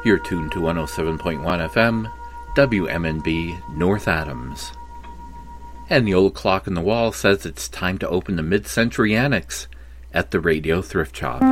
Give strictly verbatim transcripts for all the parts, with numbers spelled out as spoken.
You're tuned to one oh seven point one F M, W M N B, North Adams. And the old clock on the wall says it's time to open the mid-century annex at the Radio Thrift Shop.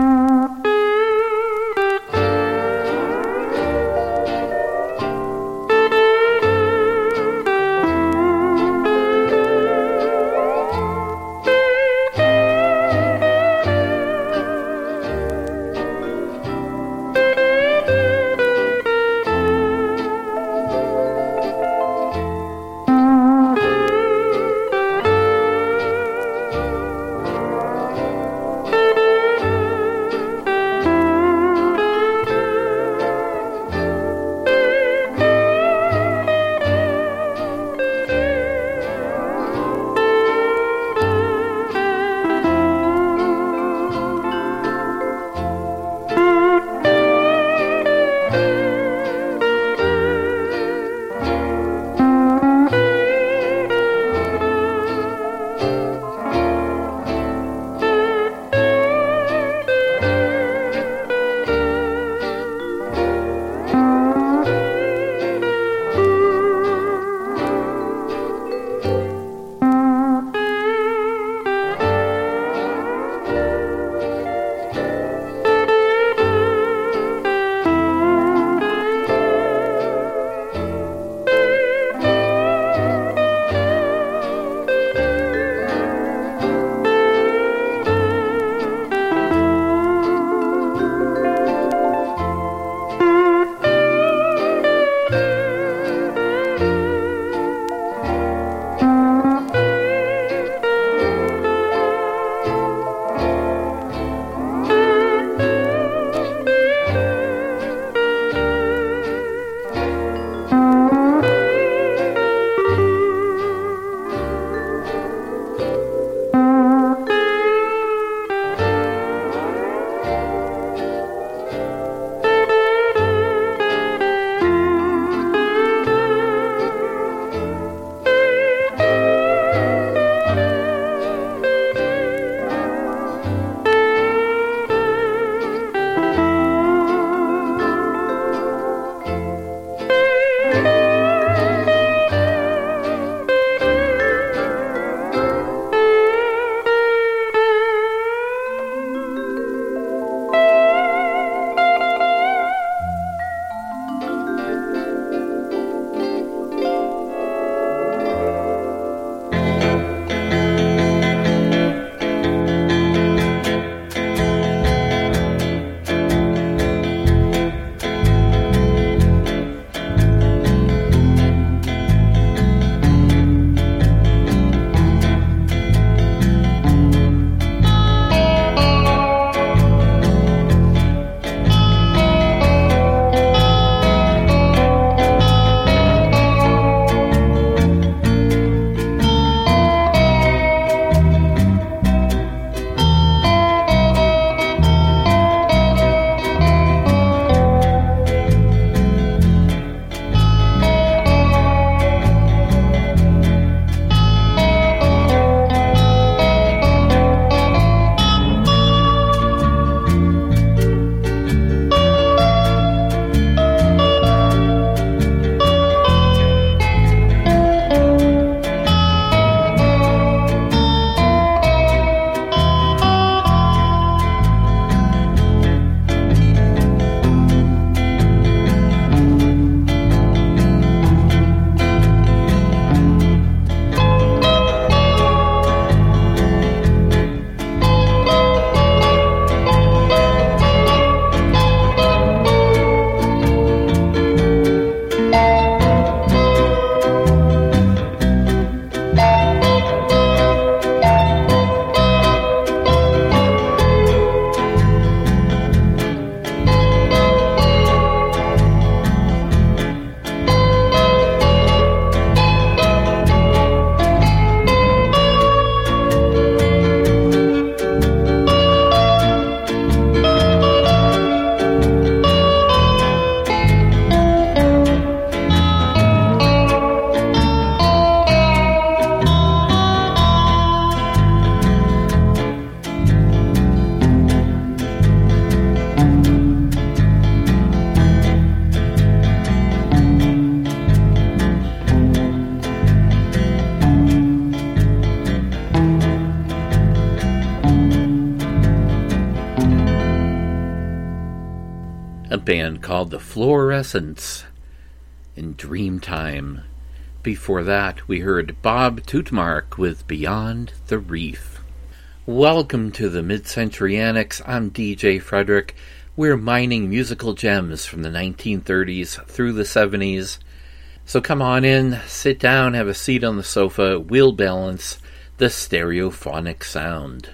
band called the Fluorescents in Dreamtime. Before that, we heard Bob Tootmark with Beyond the Reef. Welcome to the Mid-Century Annex. I'm D J Frederick. We're mining musical gems from the nineteen thirties through the seventies. So come on in, sit down, have a seat on the sofa. We'll balance the stereophonic sound.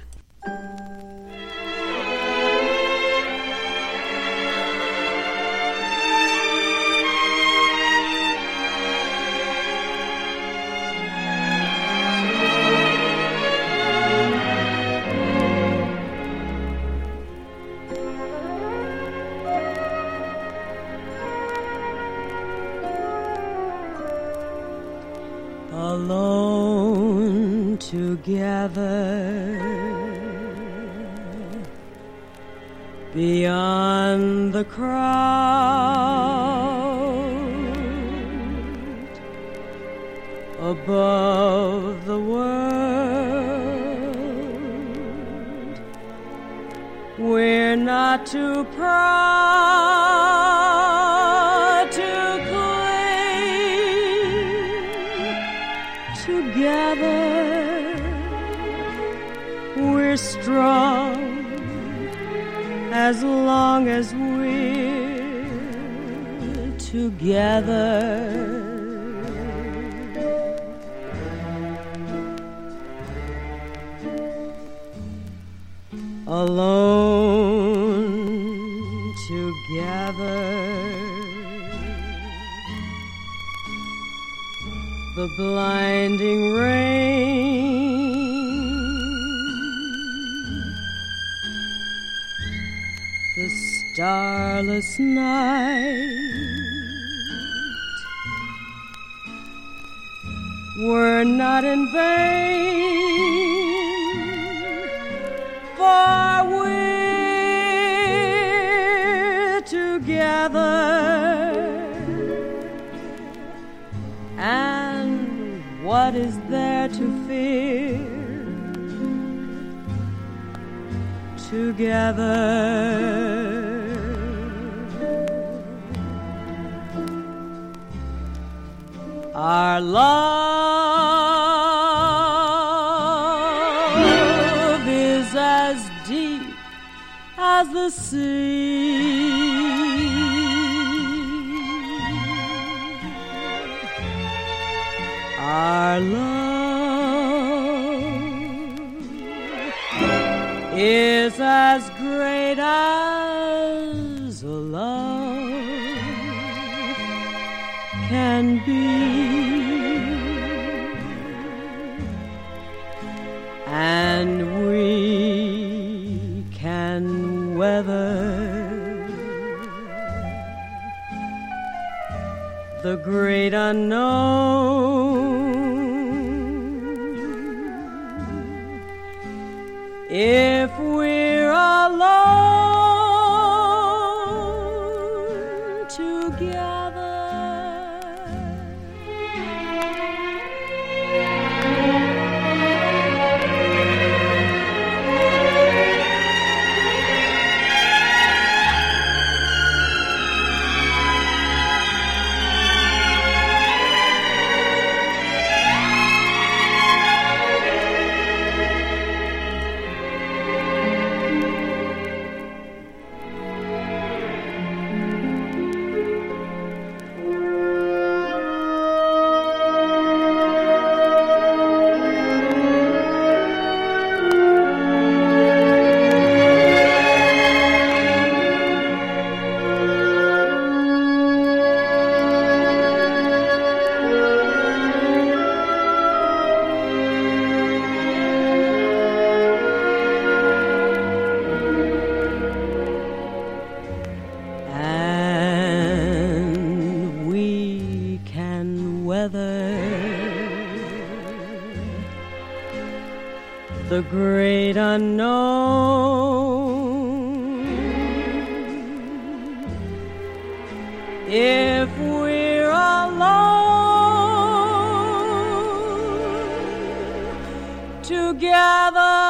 Alone together beyond the crowd, above the world, we're not too proud to together. We're strong as long as we're together. Alone together, the blinding rain, the starless night, were not in vain, for we're together. And what is there to fear? Together. Our love is as deep as the sea. Our love is as great as a love can be, and we can weather the great unknown if we're alone together. The great unknown if we're alone together.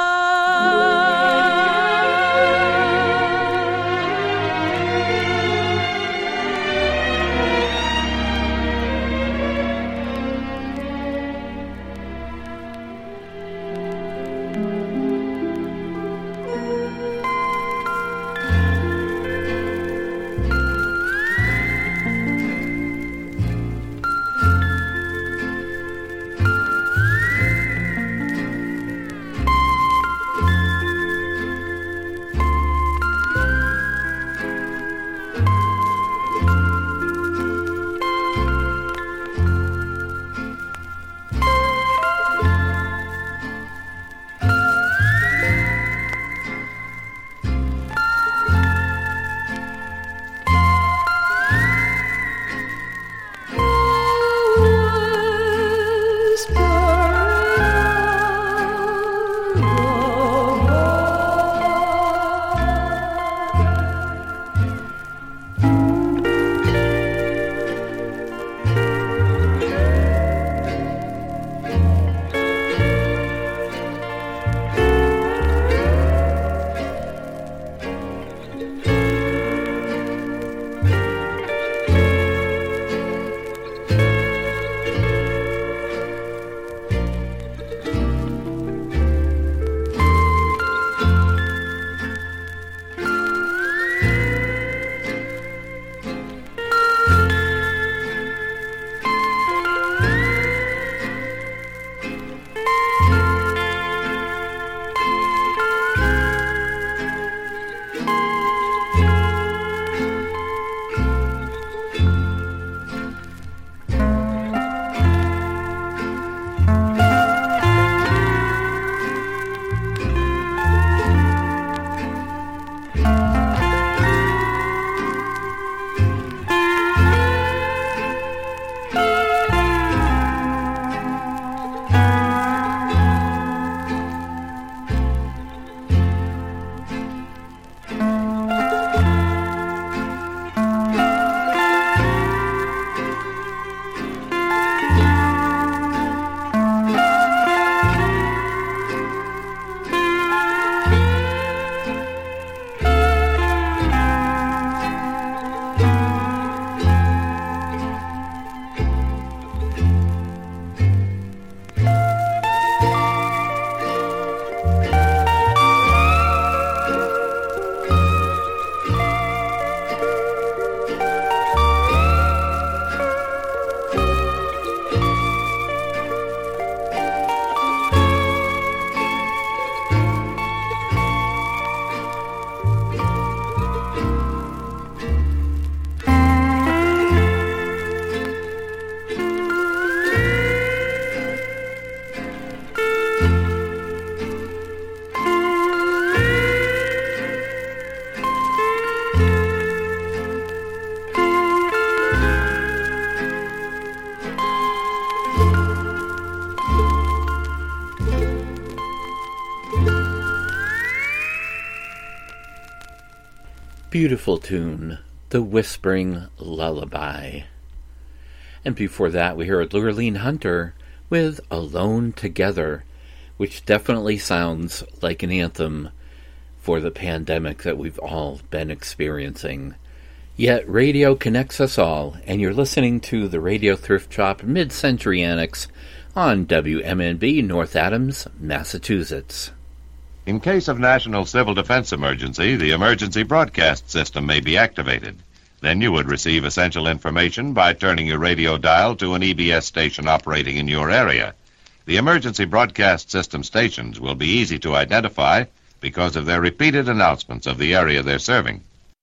Beautiful tune, The Whispering Lullaby. And before that, we heard Lurleen Hunter with Alone Together, which definitely sounds like an anthem for the pandemic that we've all been experiencing. Yet radio connects us all, and you're listening to the Radio Thrift Shop Mid-Century Annex on W M N B North Adams, Massachusetts. In case of national civil defense emergency, the emergency broadcast system may be activated. Then you would receive essential information by turning your radio dial to an E B S station operating in your area. The emergency broadcast system stations will be easy to identify because of their repeated announcements of the area they're serving.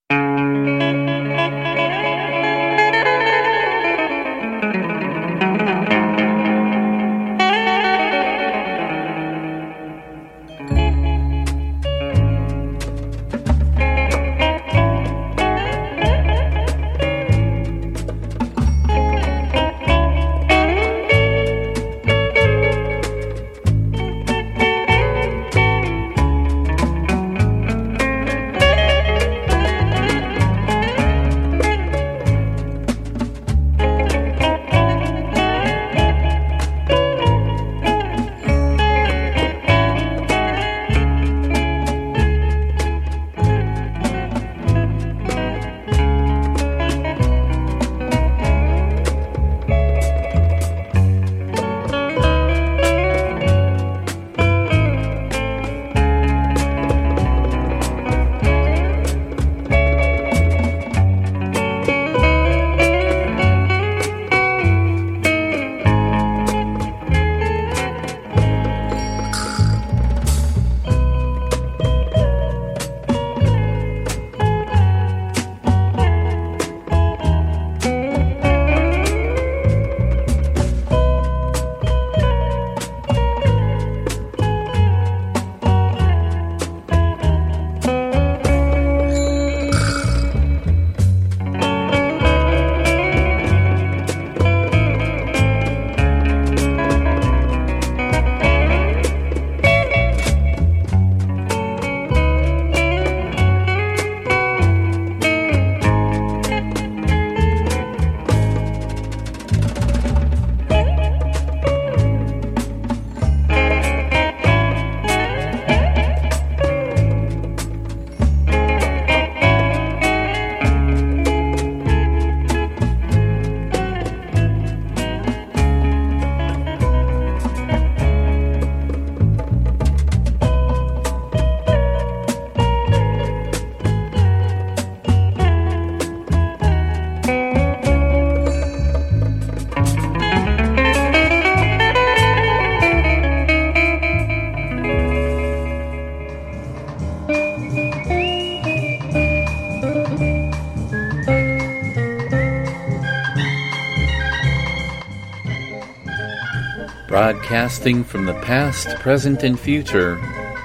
Broadcasting from the past, present, and future,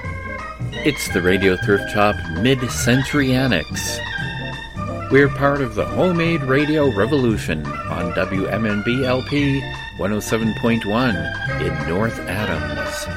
it's the Radio Thrift Shop Mid-Century Annex. We're part of the homemade radio revolution on W M N B L P one oh seven point one in North Adams.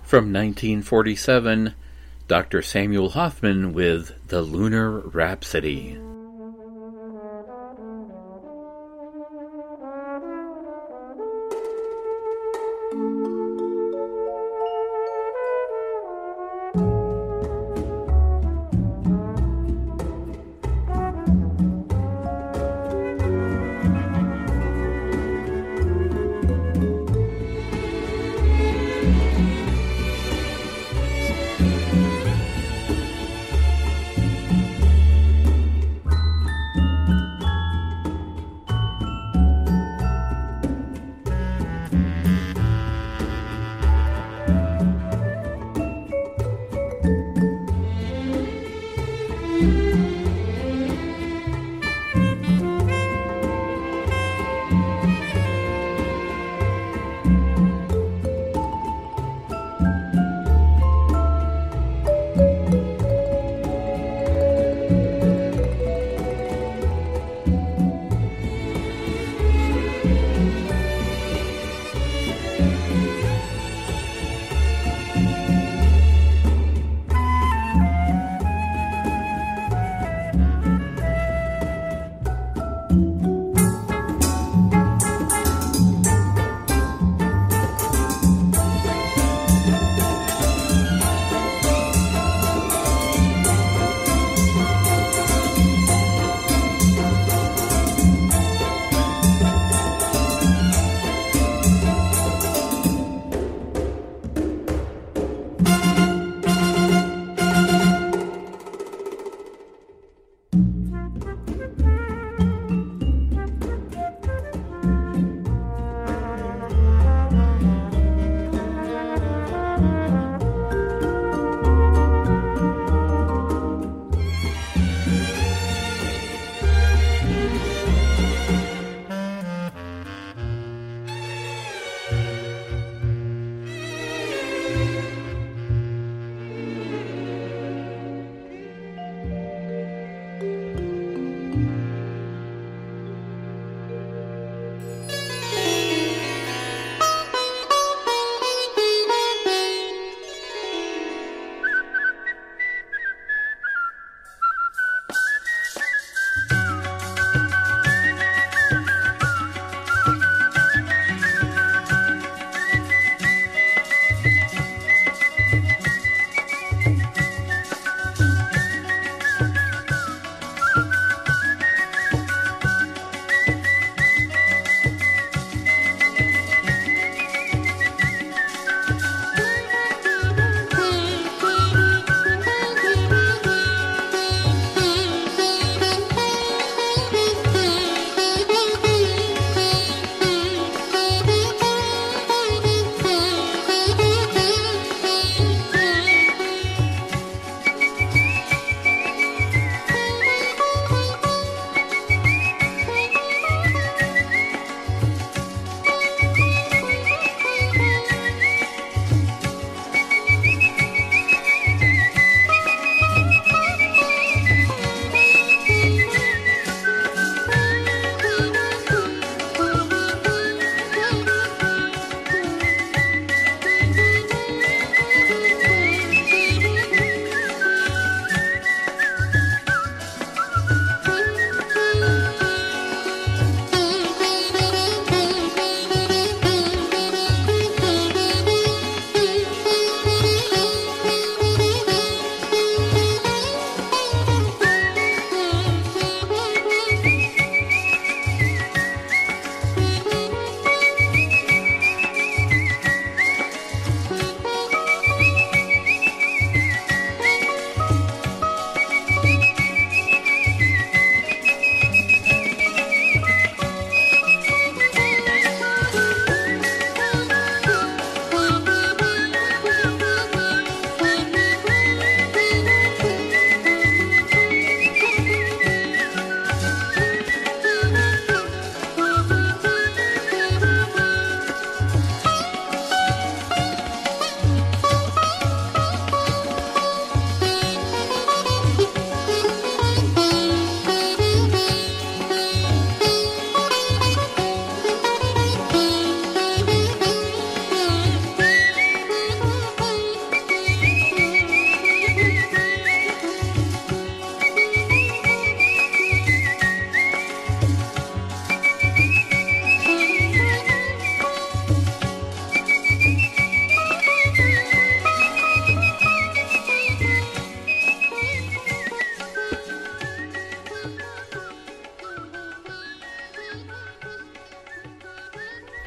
From nineteen forty-seven, Doctor Samuel Hoffman with The Lunar Rhapsody.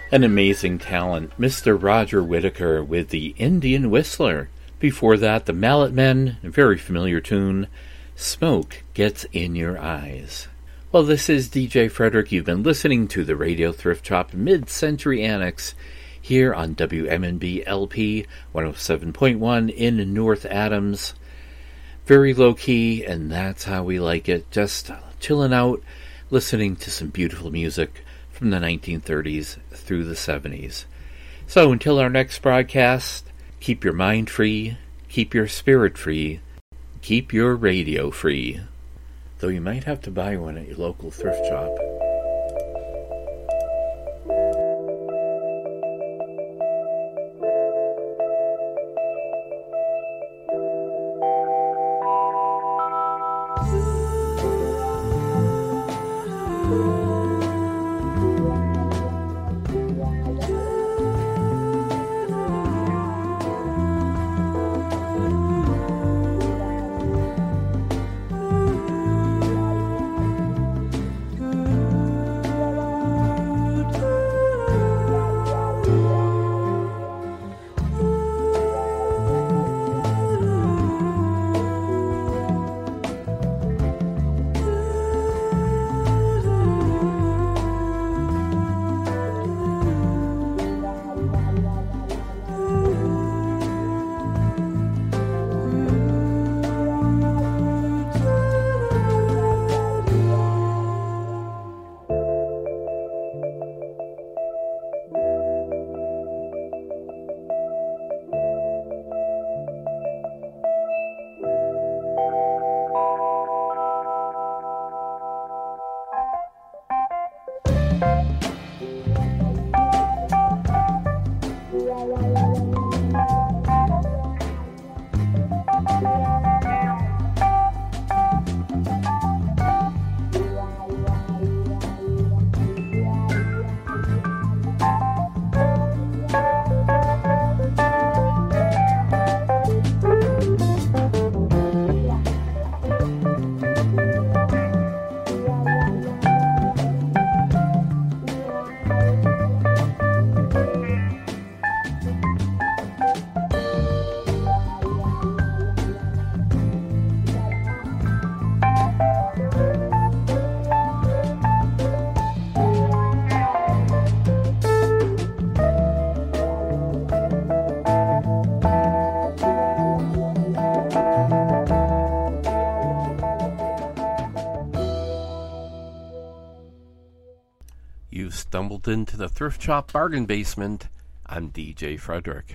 An amazing talent, Mister Roger Whittaker with the Indian Whistler. Before that, the Mallet Men, a very familiar tune, Smoke Gets in Your Eyes. Well, this is D J Frederick. You've been listening to the Radio Thrift Shop Mid-Century Annex here on W M N B L P one oh seven point one in North Adams. Very low-key, and that's how we like it. Just chilling out, listening to some beautiful music from the nineteen thirties through the seventies. So until our next broadcast, keep your mind free, keep your spirit free, keep your radio free. Though you might have to buy one at your local thrift shop. Stumbled into the thrift shop bargain basement. I'm D J Frederick.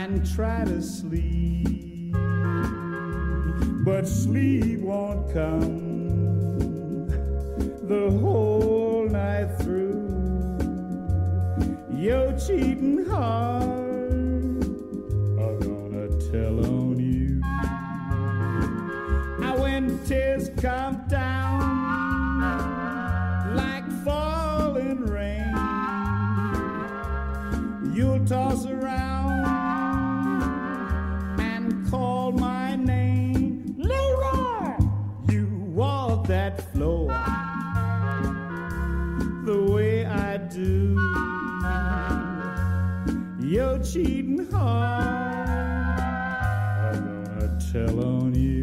and try to sleep, but sleep won't come the whole night through. Your cheating heart are gonna tell on you. I when tears come down like falling rain, you'll toss around and call my name. Leroy, you walk that floor the way I do. Your cheating heart are gonna tell on you.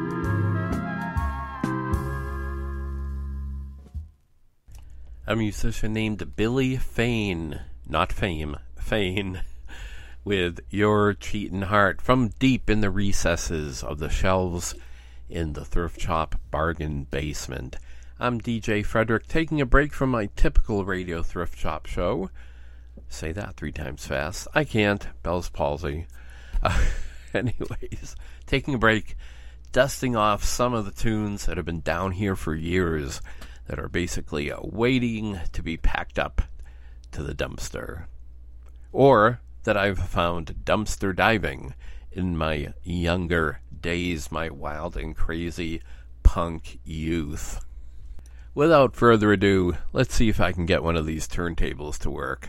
A musician named Billy Fane, not Fame, Fane, with Your Cheatin' Heart from deep in the recesses of the shelves in the Thrift Shop Bargain Basement. I'm D J Frederick, taking a break from my typical radio thrift shop show. Say that three times fast. I can't. Bell's palsy. Uh, anyways, taking a break, dusting off some of the tunes that have been down here for years that are basically uh, waiting to be packed up to the dumpster. Or that I've found dumpster diving in my younger days, my wild and crazy punk youth. Without further ado, let's see if I can get one of these turntables to work.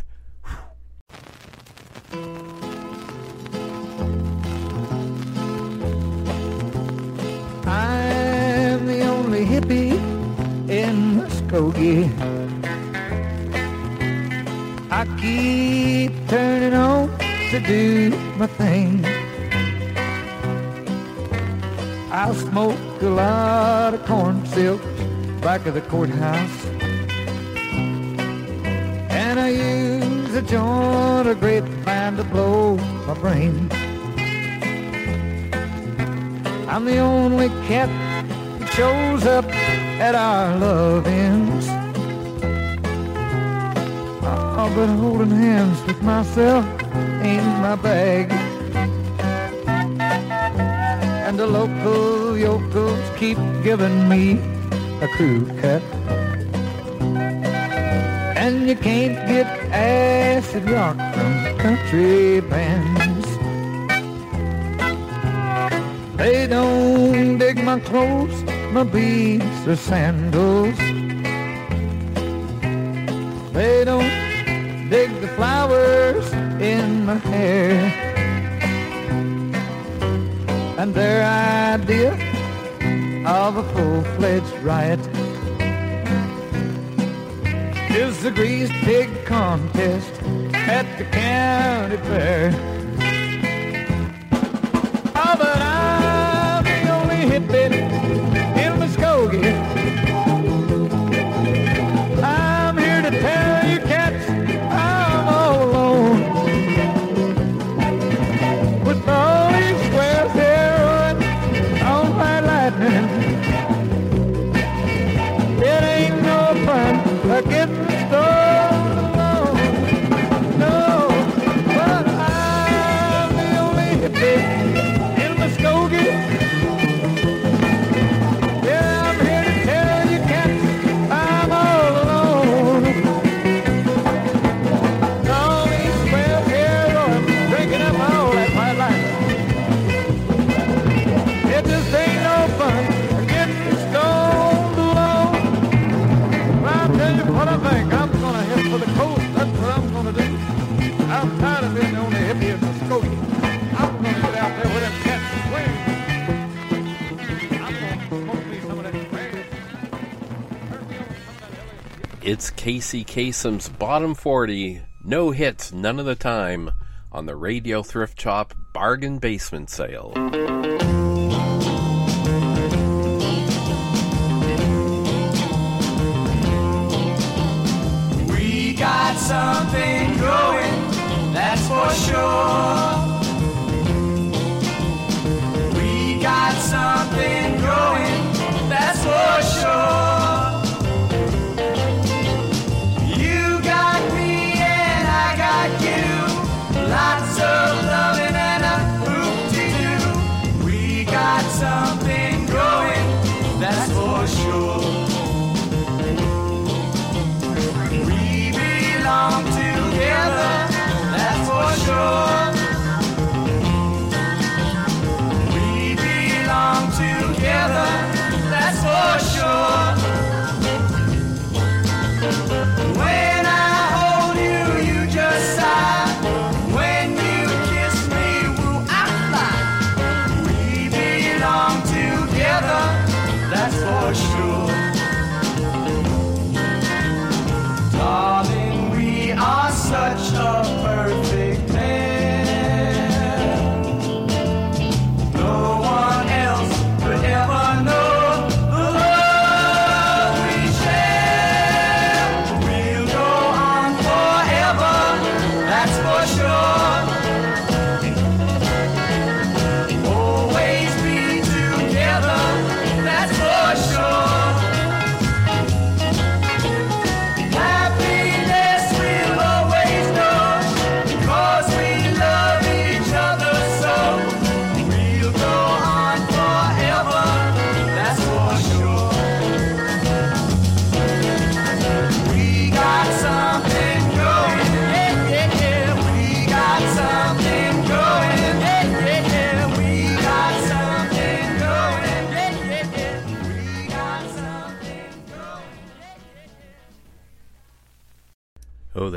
I'm the only hippie in Muskogee. I keep turning on to do my thing. I'll smoke a lot of corn silk back of the courthouse, and I use a joint of grapevine to blow my brains. I'm the only cat that shows up at our love-ins. Oh, but holding hands with myself ain't my bag. And the local yokels keep giving me a crew cut. And you can't get acid rock from country bands. They don't dig my clothes, my beads or sandals. They don't dig the flowers in my hair. And their idea of a full-fledged riot is the greased pig contest at the county fair. Oh, but I'm the only hippie in Muskogee. I'm here to tell you cats I'm all alone. With all these squares here on my lightning, it ain't no fun getting stoned alone. No, but I'm the only hippie in Muskogee. Yeah, I'm here to tell you cats I'm all alone. All these squares here are drinking up all that white light. It just ain't no fun getting stoned alone. I'll tell you what I think. I'm gonna hit for the coast. That's what I'm gonna do. I'm tired of being the only hippie in Muskogee. I'm gonna get out there with them cats and swing. I'm gonna smoke me some of that grass. Turn me over some of that Elliott. It's Casey Kasem's Bottom forty, no hits none of the time, on the Radio Thrift Shop Bargain Basement Sale. We got something going, that's for sure. We got something growing, that's for sure. You got me and I got you, lots of loving and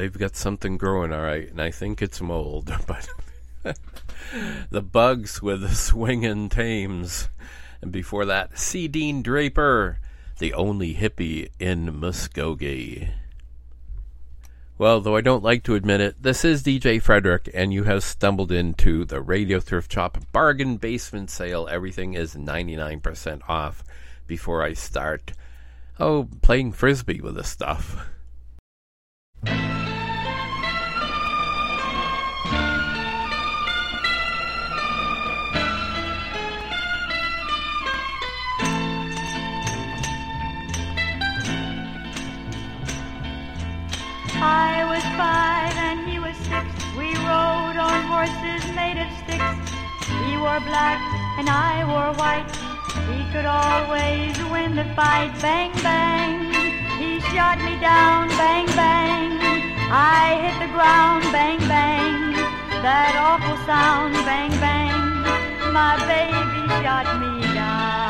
we've got something growing, all right, and I think it's mold, but the Bugs with Swingin' Thames. And before that, C. Dean Draper, the only hippie in Muskogee. Well, though I don't like to admit it, this is D J Frederick, and you have stumbled into the Radio Thrift Shop bargain basement sale. Everything is ninety-nine percent off before I start, oh, playing Frisbee with this stuff. I was five and he was six. We rode on horses made of sticks. He wore black and I wore white. He could always win the fight. Bang, bang, he shot me down. Bang, bang, I hit the ground. Bang, bang, that awful sound. Bang, bang, my baby shot me down.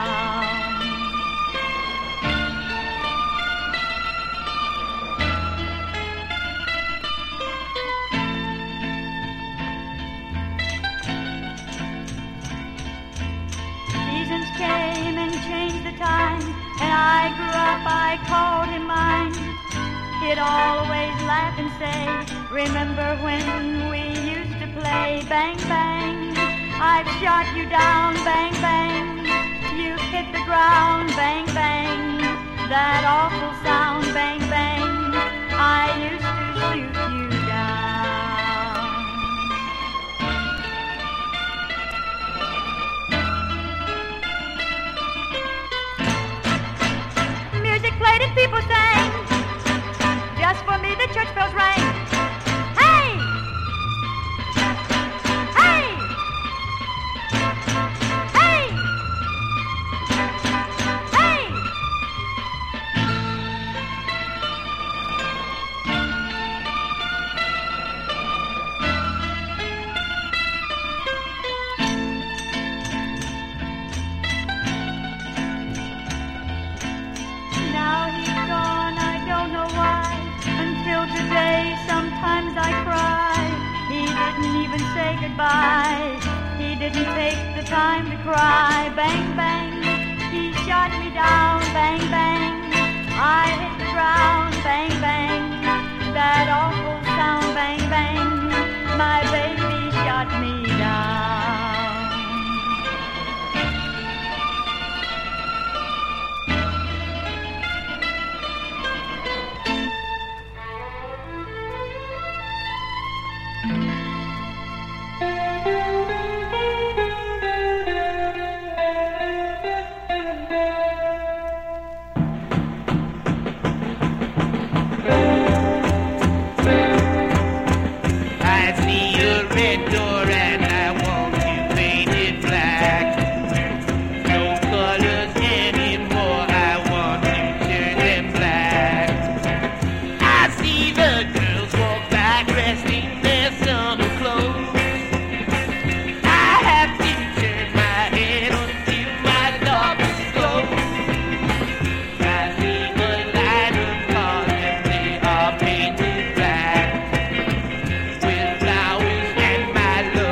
Came and changed the time, and I grew up, I called him mine. He'd always laugh and say, remember when we used to play? Bang, bang, I've shot you down. Bang, bang, you hit the ground. Bang, bang, that awful sound. Bang, bang, I used to shoot you down. Played and people sang. Just for me the church bells rang. Hey! Hey! Hey! Hey! Today, sometimes I cry. He didn't even say goodbye. He didn't take the time to cry. Bang, bang, he shot me down. Bang, bang, I hit the ground. Bang, bang, that awful sound. Bang, bang, my baby shot me down. With flowers and my love.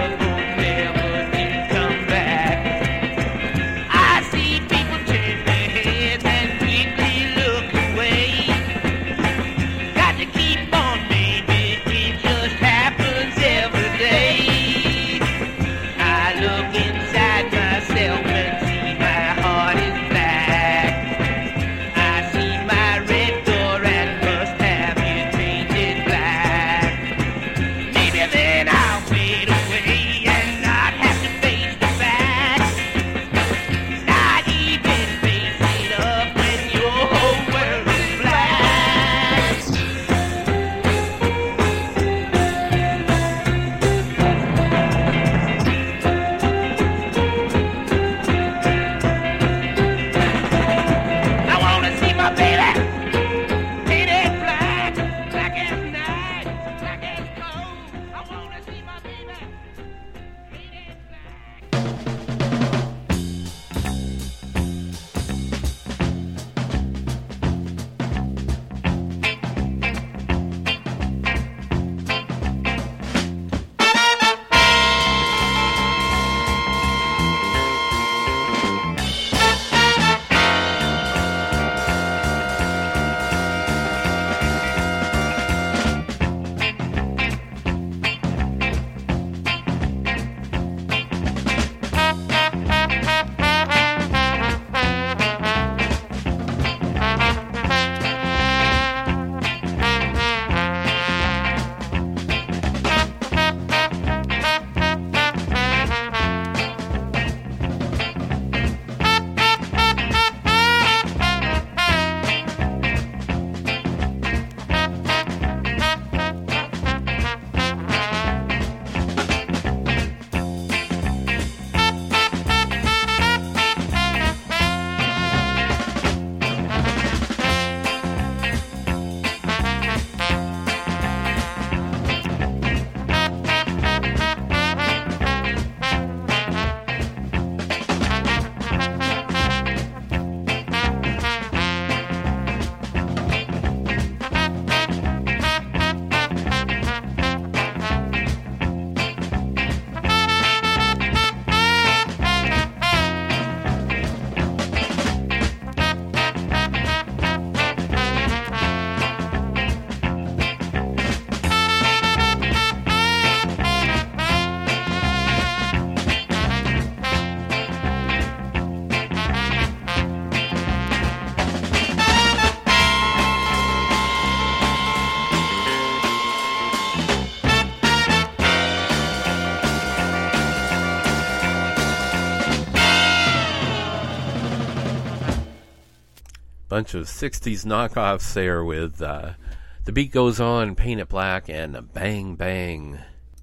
Bunch of sixties knockoffs there with uh, The Beat Goes On, Paint It Black, and a Bang Bang.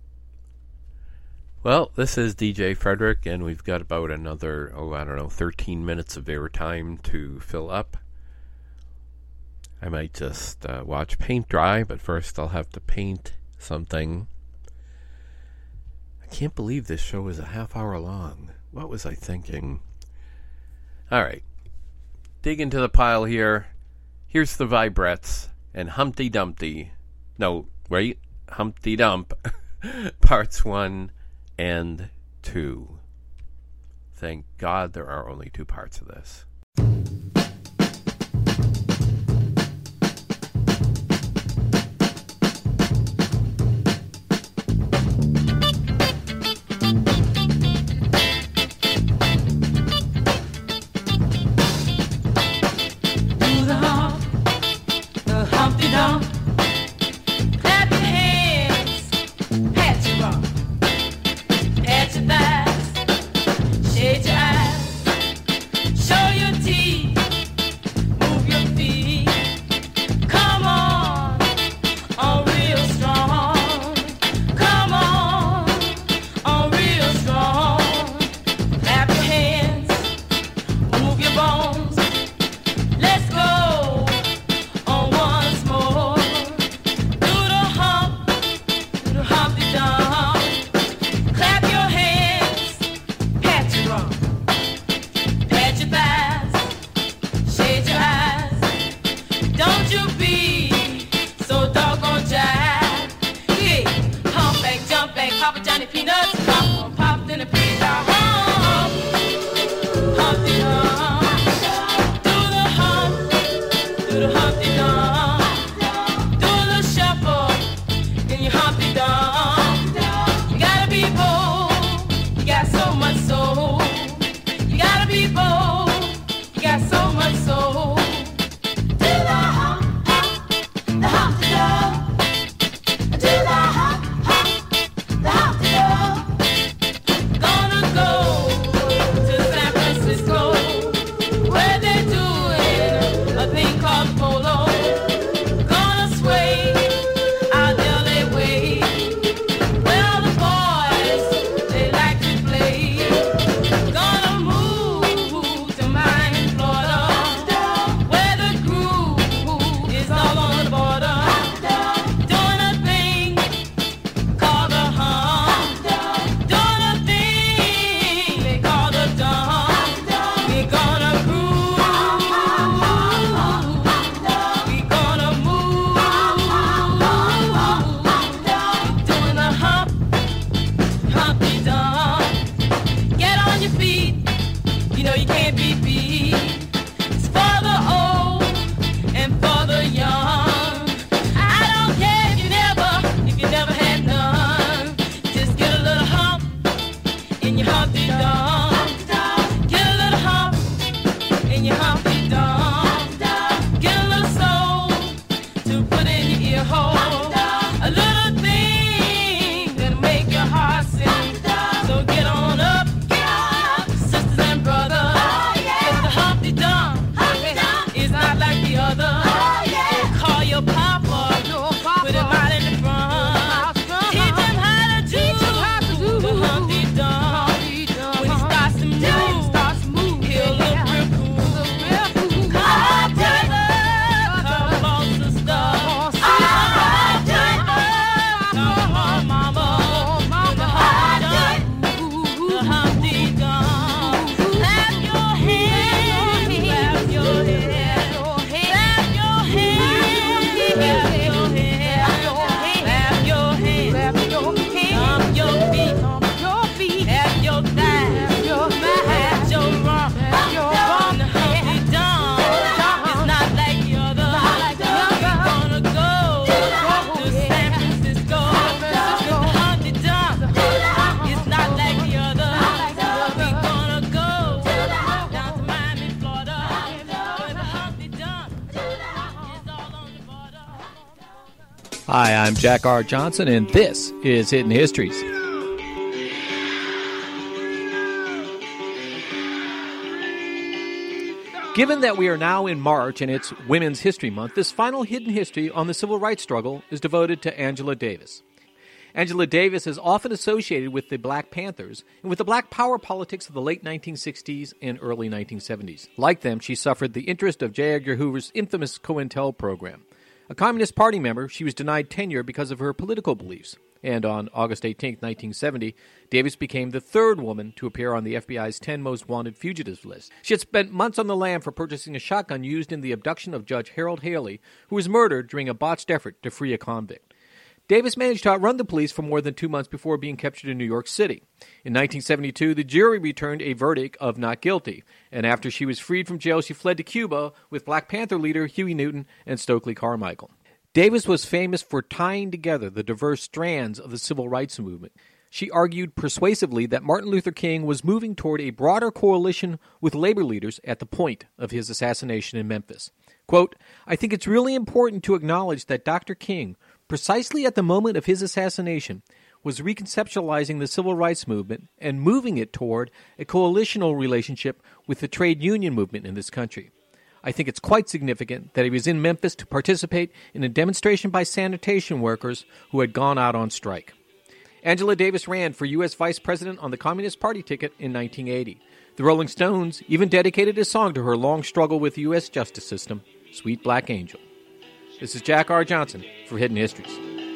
Well, this is D J Frederick, and we've got about another, oh, I don't know, thirteen minutes of airtime to fill up. I might just uh, watch paint dry, but first I'll have to paint something. I can't believe this show is a half hour long. What was I thinking? All right. Dig into the pile here. Here's the Vibrettes and Humpty Dumpty. No, wait. Humpty Dump. Parts one and two. Thank God there are only two parts of this. Hi, I'm Jack R. Johnson, and this is Hidden Histories. Given that we are now in March and it's Women's History Month, this final hidden history on the civil rights struggle is devoted to Angela Davis. Angela Davis is often associated with the Black Panthers and with the black power politics of the late nineteen sixties and early nineteen seventies. Like them, she suffered the interest of J. Edgar Hoover's infamous COINTEL program. A Communist Party member, she was denied tenure because of her political beliefs. And on August eighteenth, nineteen seventy, Davis became the third woman to appear on the F B I's ten Most Wanted Fugitives list. She had spent months on the lam for purchasing a shotgun used in the abduction of Judge Harold Haley, who was murdered during a botched effort to free a convict. Davis managed to outrun the police for more than two months before being captured in New York City. In nineteen seventy-two, the jury returned a verdict of not guilty, and after she was freed from jail, she fled to Cuba with Black Panther leader Huey Newton and Stokely Carmichael. Davis was famous for tying together the diverse strands of the civil rights movement. She argued persuasively that Martin Luther King was moving toward a broader coalition with labor leaders at the point of his assassination in Memphis. Quote, "I think it's really important to acknowledge that Doctor King, precisely at the moment of his assassination, was reconceptualizing the civil rights movement and moving it toward a coalitional relationship with the trade union movement in this country. I think it's quite significant that he was in Memphis to participate in a demonstration by sanitation workers who had gone out on strike." Angela Davis ran for U S Vice President on the Communist Party ticket in nineteen eighty. The Rolling Stones even dedicated a song to her long struggle with the U S justice system, Sweet Black Angel. This is Jack R. Johnson for Hidden Histories.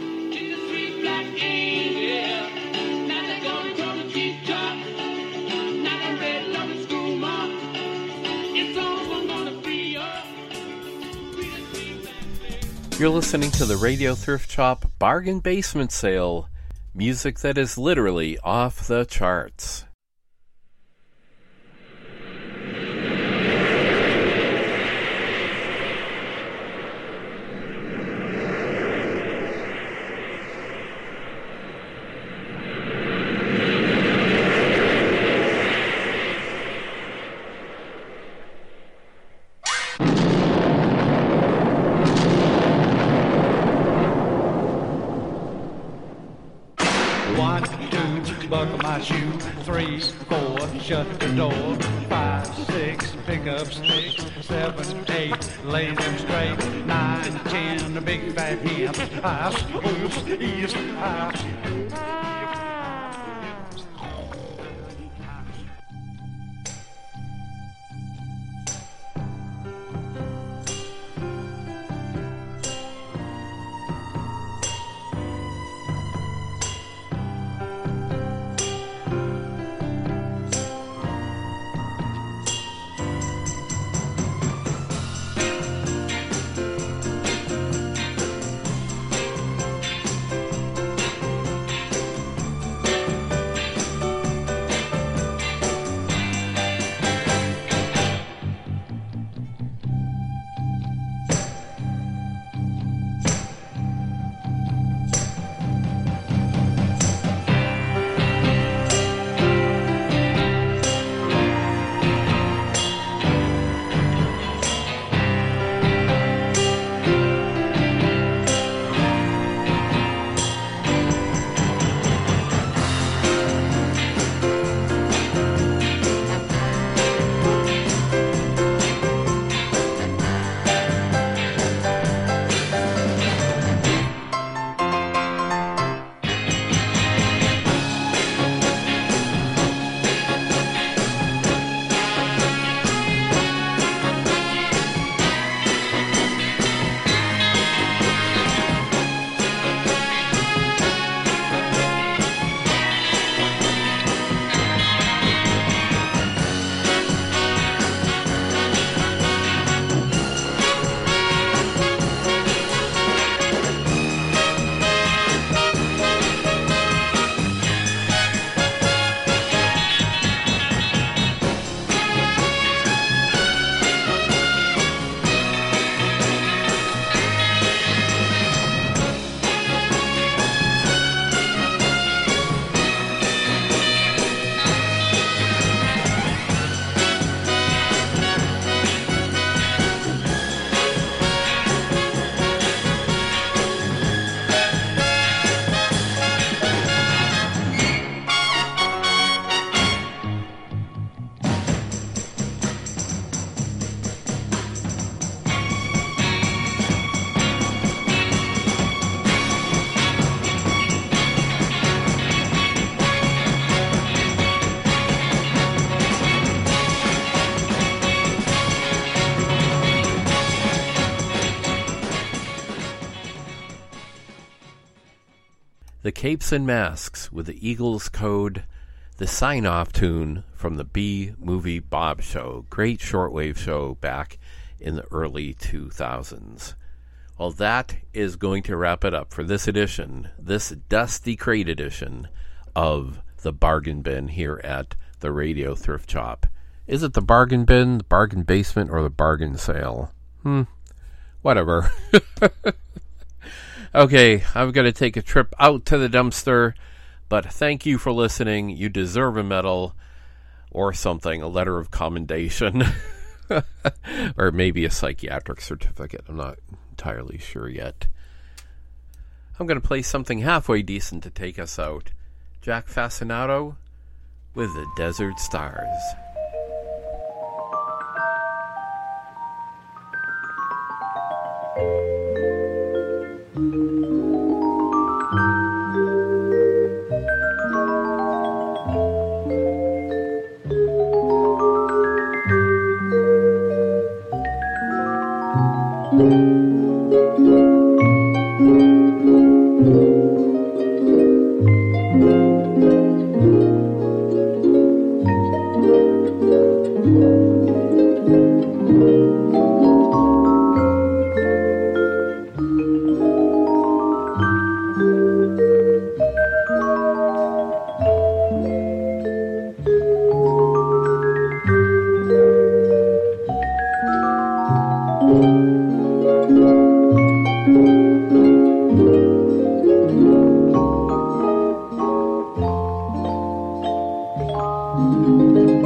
You're listening to the Radio Thrift Shop Bargain Basement Sale. Music that is literally off the charts. Buckle my shoe, three, four, shut the door, five, six, pick up sticks, seven, eight, lay them straight, nine, ten, the big fat hymns, I suppose, east, I. The Capes and Masks with the Eagles Code, the sign-off tune from the B-Movie Bob Show. Great shortwave show back in the early two thousands. Well, that is going to wrap it up for this edition, this Dusty Crate edition of the Bargain Bin here at the Radio Thrift Shop. Is it the Bargain Bin, the Bargain Basement, or the Bargain Sale? Hmm, whatever. Okay, I'm going to take a trip out to the dumpster, but thank you for listening. You deserve a medal or something, a letter of commendation, or maybe a psychiatric certificate. I'm not entirely sure yet. I'm going to play something halfway decent to take us out. Jack Fascinato with the Desert Stars. Thank you.